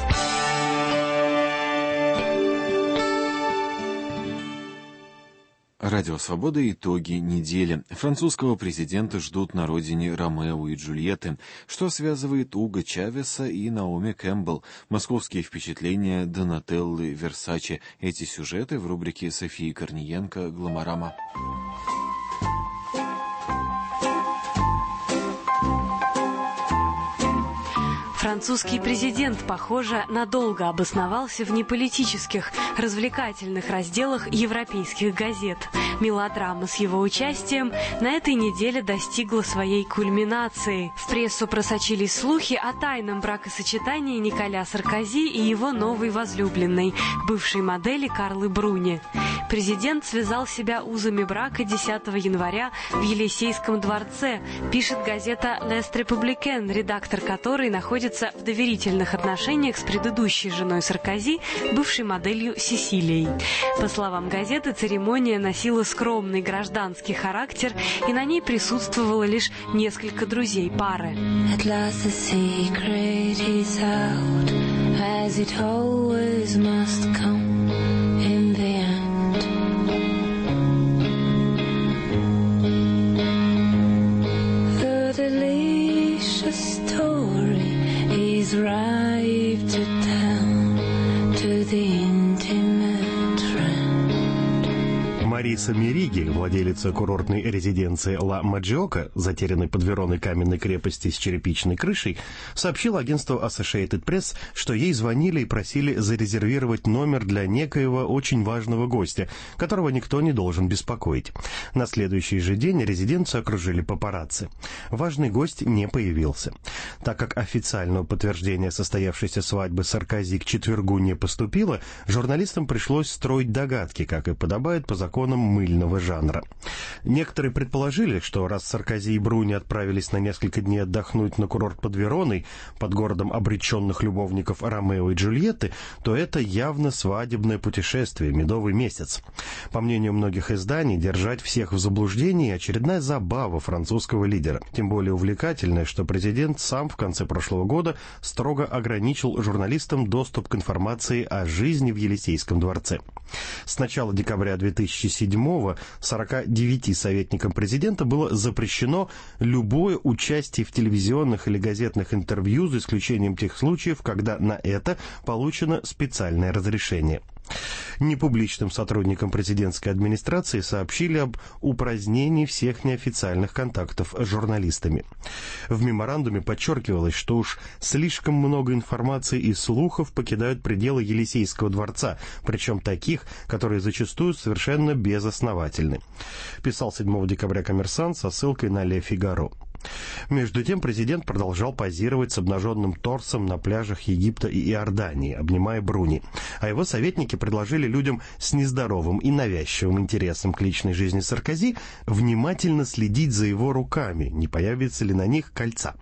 Радио «Свобода» — итоги недели. Французского президента ждут на родине Ромео и Джульетты. Что связывает Уго Чавеса и Наоми Кэмпбелл? Московские впечатления Донателлы Версаче. Эти сюжеты в рубрике Софии Корниенко «Гламорама». Французский президент, похоже, надолго обосновался в неполитических, развлекательных разделах европейских газет. Мелодрама с его участием на этой неделе достигла своей кульминации. В прессу просочились слухи о тайном бракосочетании Николя Саркози и его новой возлюбленной, бывшей модели Карлы Бруни. Президент связал себя узами брака десятого января в Елисейском дворце, пишет газета «L'Est Républicain», редактор которой находится в доверительных отношениях с предыдущей женой Саркози, бывшей моделью Сесилией. По словам газеты, церемония носила скромный гражданский характер, и на ней присутствовало лишь несколько друзей пары. Мариса Мериги, владелица курортной резиденции Ла Маджиока, затерянной под Вероной каменной крепости с черепичной крышей, сообщила агентству Associated Press, что ей звонили и просили зарезервировать номер для некоего очень важного гостя, которого никто не должен беспокоить. На следующий же день резиденцию окружили папарацци. Важный гость не появился. Так как официального подтверждения состоявшейся свадьбы Саркози к четвергу не поступило, журналистам пришлось строить догадки, как и подобает по законам мыльного жанра. Некоторые предположили, что раз Саркози и Бруни отправились на несколько дней отдохнуть на курорт под Вероной, под городом обреченных любовников Ромео и Джульетты, то это явно свадебное путешествие, медовый месяц. По мнению многих изданий, держать всех в заблуждении — очередная забава французского лидера. Тем более увлекательная, что президент сам в конце прошлого года строго ограничил журналистам доступ к информации о жизни в Елисейском дворце. С начала декабря две тысячи седьмого сорока девяти советникам президента было запрещено любое участие в телевизионных или газетных интервью, за исключением тех случаев, когда на это получено специальное разрешение. Непубличным сотрудникам президентской администрации сообщили об упразднении всех неофициальных контактов с журналистами. В меморандуме подчеркивалось, что уж слишком много информации и слухов покидают пределы Елисейского дворца, причем таких, которые зачастую совершенно безосновательны. Писал седьмого декабря «Коммерсант» со ссылкой на «Ле Фигаро». Между тем президент продолжал позировать с обнаженным торсом на пляжах Египта и Иордании, обнимая Бруни, а его советники предложили людям с нездоровым и навязчивым интересом к личной жизни Саркози внимательно следить за его руками, не появится ли на них кольца.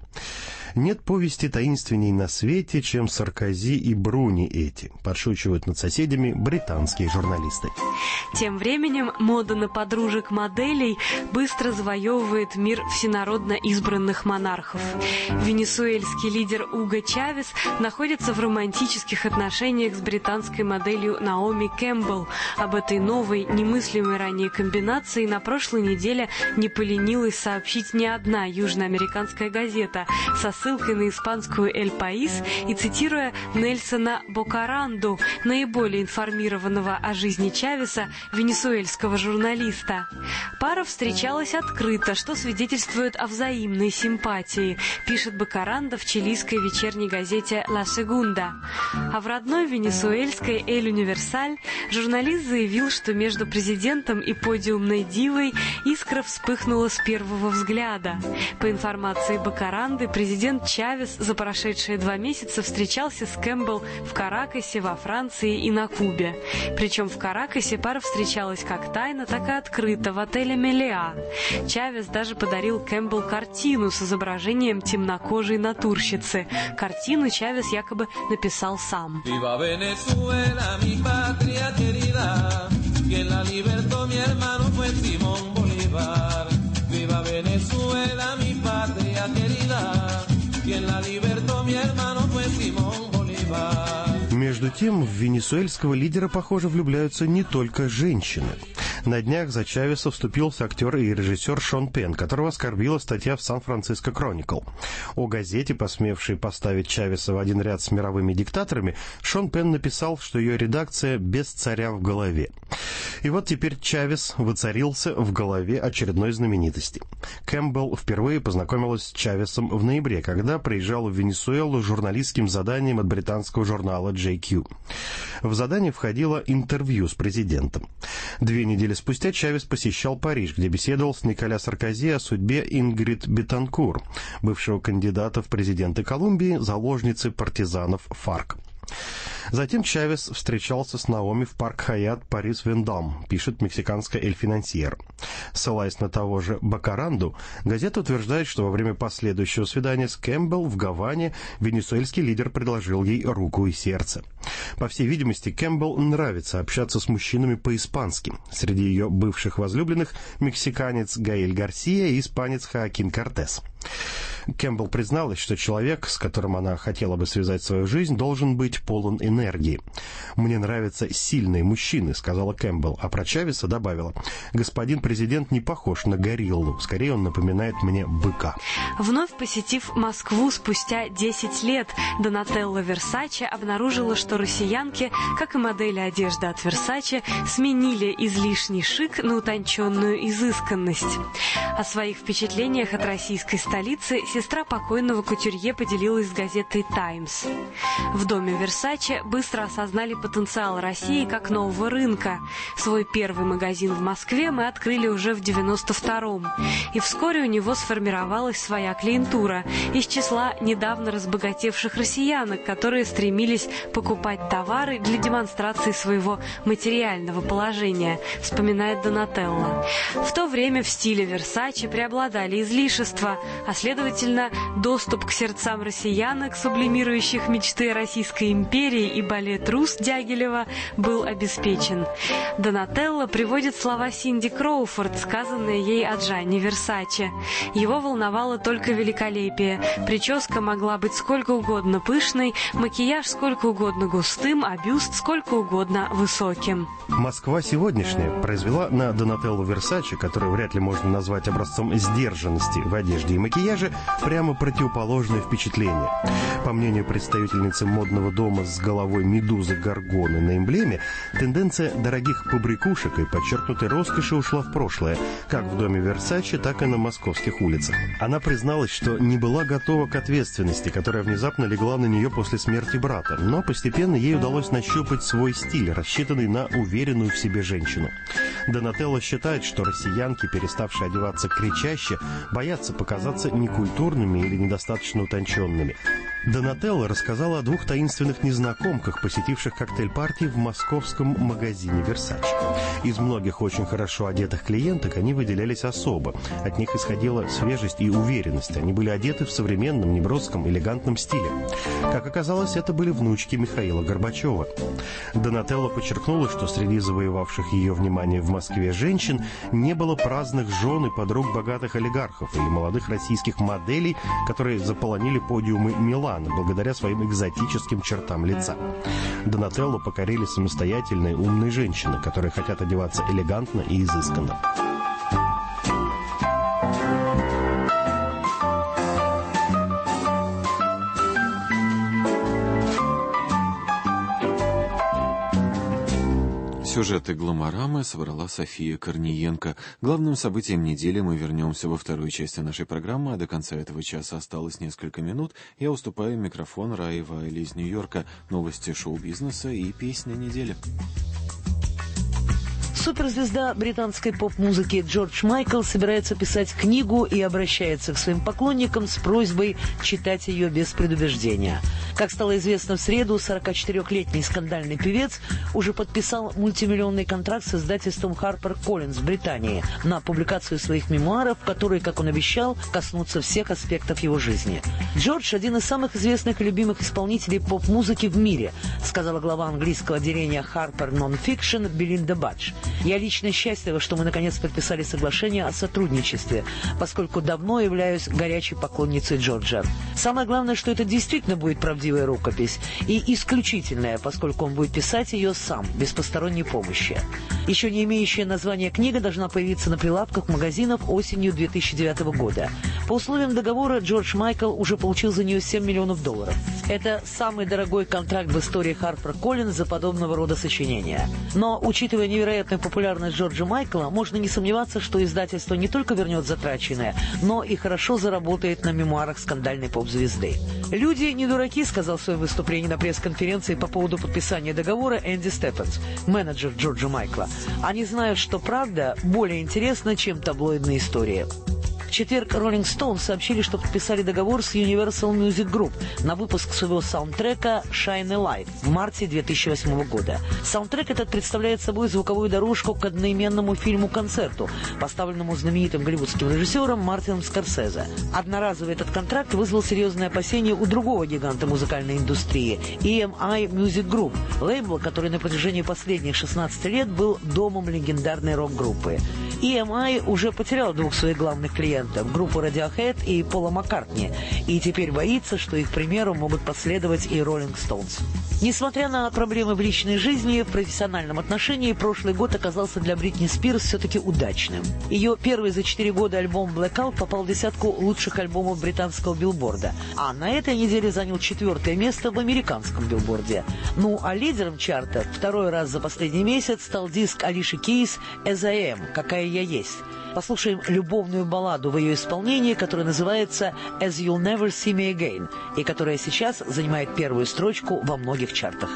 Нет повести таинственней на свете, чем Саркози и Бруни эти, подшучивают над соседями британские журналисты. Тем временем мода на подружек-моделей быстро завоевывает мир всенародно избранных монархов. Венесуэльский лидер Уго Чавес находится в романтических отношениях с британской моделью Наоми Кэмпбелл. Об этой новой, немыслимой ранее комбинации на прошлой неделе не поленилась сообщить ни одна южноамериканская газета со ссылкой на испанскую «Эль Паис» и цитируя Нельсона Бокаранду, наиболее информированного о жизни Чавеса венесуэльского журналиста. Пара встречалась открыто, что свидетельствует о взаимной симпатии, пишет Бокарандо в чилийской вечерней газете «Ла Сегунда». А в родной венесуэльской «Эль Универсаль» журналист заявил, что между президентом и подиумной дивой искра вспыхнула с первого взгляда. По информации Бокаранды, президент Чавес за прошедшие два месяца встречался с Кэмпбелл в Каракасе, во Франции и на Кубе. Причем в Каракасе пара встречалась как тайно, так и открыто в отеле «Мелиа». Чавес даже подарил Кэмпбелл картину с изображением темнокожей натурщицы. Картину Чавес якобы написал сам. Между тем, в венесуэльского лидера, похоже, влюбляются не только женщины. На днях за Чавеса вступился актер и режиссер Шон Пенн, которого оскорбила статья в Сан-Франциско Кроникл. О газете, посмевшей поставить Чавеса в один ряд с мировыми диктаторами, Шон Пенн написал, что ее редакция без царя в голове. И вот теперь Чавес воцарился в голове очередной знаменитости. Кэмпбелл впервые познакомилась с Чавесом в ноябре, когда приезжал в Венесуэлу с журналистским заданием от британского журнала джей кью. В задание входило интервью с президентом. Две недели спустя Чавес посещал Париж, где беседовал с Николя Саркози о судьбе Ингрид Бетанкур, бывшего кандидата в президенты Колумбии, заложницы партизанов ФАРК. Затем Чавес встречался с Наоми в парк Хаят Парис-Вендам, пишет мексиканская «Эль Финансьер». Ссылаясь на того же Бакаранду, газета утверждает, что во время последующего свидания с Кэмпбелл в Гаване венесуэльский лидер предложил ей руку и сердце. По всей видимости, Кэмпбелл нравится общаться с мужчинами по-испански. Среди ее бывших возлюбленных мексиканец Гаэль Гарсия и испанец Хоакин Кортес. Кэмпбелл призналась, что человек, с которым она хотела бы связать свою жизнь, должен быть полон энергии. «Мне нравятся сильные мужчины», — сказала Кэмпбелл, а про Чавеса добавила: «Господин президент не похож на гориллу, скорее он напоминает мне быка». Вновь посетив Москву спустя десять лет, Донателла Версаче обнаружила, что россиянки, как и модели одежды от Версаче, сменили излишний шик на утонченную изысканность. О своих впечатлениях от российской столицы сестра покойного кутюрье поделилась с газетой «Таймс». В доме Версаче быстро осознали потенциал России как нового рынка. Свой первый магазин в Москве мы открыли уже в девяносто втором. И вскоре у него сформировалась своя клиентура из числа недавно разбогатевших россиянок, которые стремились покупать товары для демонстрации своего материального положения, вспоминает Донателла. В то время в стиле Версаче преобладали излишества, а следовательно, доступ к сердцам россиянок, сублимирующих мечты о Российской империи, и балет «Рус» Дягилева был обеспечен. Донателла приводит слова Синди Кроуфорд, сказанные ей о Джанни Версаче. Его волновало только великолепие. Прическа могла быть сколько угодно пышной, макияж сколько угодно густым, а бюст сколько угодно высоким. Москва сегодняшняя произвела на Донателлу Версаче, которую вряд ли можно назвать образцом сдержанности в одежде и макияже, прямо противоположное впечатление. По мнению представительницы модного дома с головой медузы Горгоны на эмблеме, тенденция дорогих побрякушек и подчеркнутой роскоши ушла в прошлое, как в доме Версаче, так и на московских улицах. Она призналась, что не была готова к ответственности, которая внезапно легла на нее после смерти брата, но постепенно ей удалось нащупать свой стиль, рассчитанный на уверенную в себе женщину. Донателла считает, что россиянки, переставшие одеваться кричаще, боятся показаться некультурными или недостаточно утонченными. Донателла рассказала о двух таинственных незнакомках, посетивших коктейль-партии в московском магазине Версаче. Из многих очень хорошо одетых клиенток они выделялись особо. От них исходила свежесть и уверенность. Они были одеты в современном, неброском, элегантном стиле. Как оказалось, это были внучки Михаила Горбачева. Донателла подчеркнула, что среди завоевавших ее внимание в Москве женщин не было праздных жен и подруг богатых олигархов или молодых российских моделей, которые заполонили подиумы Милана благодаря своим экзотическим чертам лица. Донателлу покорили самостоятельные умные женщины, которые хотят одеваться элегантно и изысканно. Сюжеты «Гламорамы» собрала София Корниенко. Главным событием недели мы вернемся во второй части нашей программы, а до конца этого часа осталось несколько минут. Я уступаю микрофон Раи Вайли из Нью-Йорка. Новости шоу-бизнеса и песня недели. Суперзвезда британской поп-музыки Джордж Майкл собирается писать книгу и обращается к своим поклонникам с просьбой читать ее без предубеждения. Как стало известно в среду, сорокачетырёхлетний скандальный певец уже подписал мультимиллионный контракт с издательством HarperCollins в Британии на публикацию своих мемуаров, которые, как он обещал, коснутся всех аспектов его жизни. Джордж – один из самых известных и любимых исполнителей поп-музыки в мире, сказала глава английского отделения Harper Nonfiction Белинда Бадж. Я лично счастлива, что мы наконец подписали соглашение о сотрудничестве, поскольку давно являюсь горячей поклонницей Джорджа. Самое главное, что это действительно будет правдивая рукопись и исключительная, поскольку он будет писать ее сам, без посторонней помощи. Еще не имеющая названия книга должна появиться на прилавках магазинов осенью две тысячи девятого года. По условиям договора Джордж Майкл уже получил за нее семь миллионов долларов. Это самый дорогой контракт в истории HarperCollins за подобного рода сочинения. Но, учитывая невероятную популярность Джорджа Майкла, можно не сомневаться, что издательство не только вернет затраченное, но и хорошо заработает на мемуарах скандальной поп-звезды. «Люди не дураки», — сказал в своем выступлении на пресс-конференции по поводу подписания договора Энди Степпенс, менеджер Джорджа Майкла. Они знают, что правда более интересна, чем таблоидные истории. В четверг Rolling Stone сообщили, что подписали договор с Universal Music Group на выпуск своего саундтрека «Shine a Light» в марте две тысячи восьмого года. Саундтрек этот представляет собой звуковую дорожку к одноименному фильму-концерту, поставленному знаменитым голливудским режиссером Мартином Скорсезе. Одноразовый этот контракт вызвал серьезные опасения у другого гиганта музыкальной индустрии – и эм ай Music Group, лейбла, который на протяжении последних шестнадцати лет был домом легендарной рок-группы. и эм ай уже потерял двух своих главных клиентов – группу Radiohead и Пола Маккартни, и теперь боится, что их примеру могут последовать и Rolling Stones. Несмотря на проблемы в личной жизни, в профессиональном отношении прошлый год оказался для Бритни Спирс все-таки удачным. Ее первый за четыре года альбом Blackout попал в десятку лучших альбомов британского билборда, а на этой неделе занял четвертое место в американском билборде. Ну а лидером чарта второй раз за последний месяц стал диск Алиши Кейс «As I Am» – «Какая я есть». Послушаем любовную балладу в ее исполнении, которая называется «As You'll Never See Me Again» и которая сейчас занимает первую строчку во многих чартах.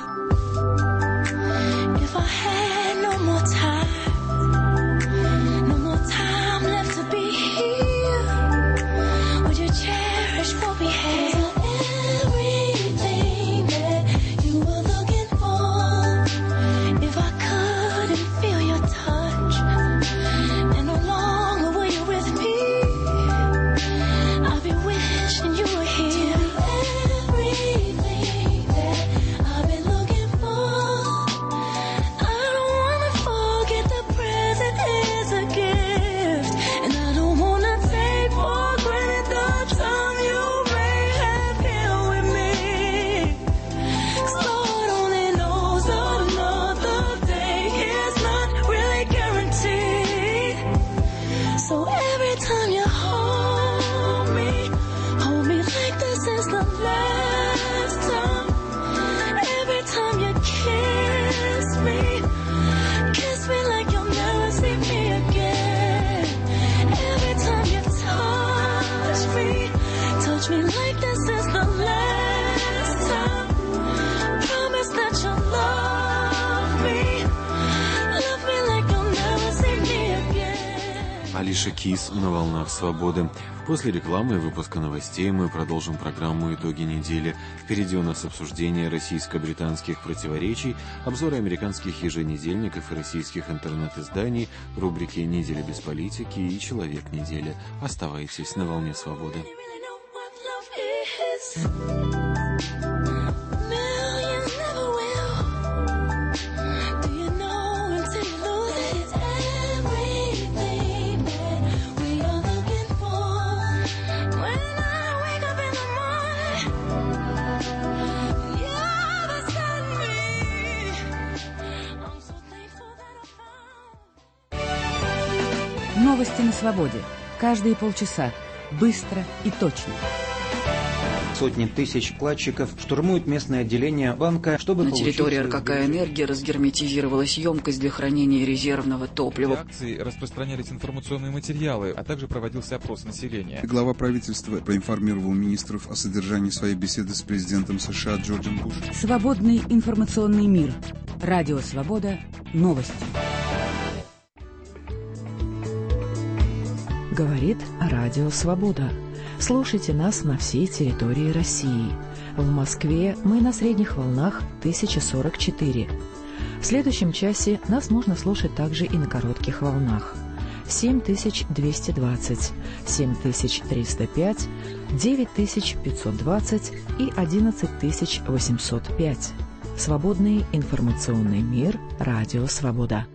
Алиша Кейс на волнах свободы. После рекламы и выпуска новостей мы продолжим программу «Итоги недели». Впереди у нас обсуждение российско-британских противоречий, обзоры американских еженедельников и российских интернет-изданий, рубрики «Неделя без политики» и «Человек недели». Оставайтесь на волне свободы. Новости на свободе. Каждые полчаса. Быстро и точно. Сотни тысяч вкладчиков штурмуют местное отделение банка, чтобы... На территории РКК «Энергия» разгерметизировалась емкость для хранения резервного топлива. В акции распространялись информационные материалы, а также проводился опрос населения. Глава правительства проинформировал министров о содержании своей беседы с президентом США Джорджем Бушем. Свободный информационный мир. Радио «Свобода». Новости. Говорит Радио Свобода. Слушайте нас на всей территории России. В Москве мы на средних волнах тысяча сорок четыре. В следующем часе нас можно слушать также и на коротких волнах. семь тысяч двести двадцать, семь тысяч триста пять, девять тысяч пятьсот двадцать и одиннадцать тысяч восемьсот пять. Свободный информационный мир. Радио Свобода.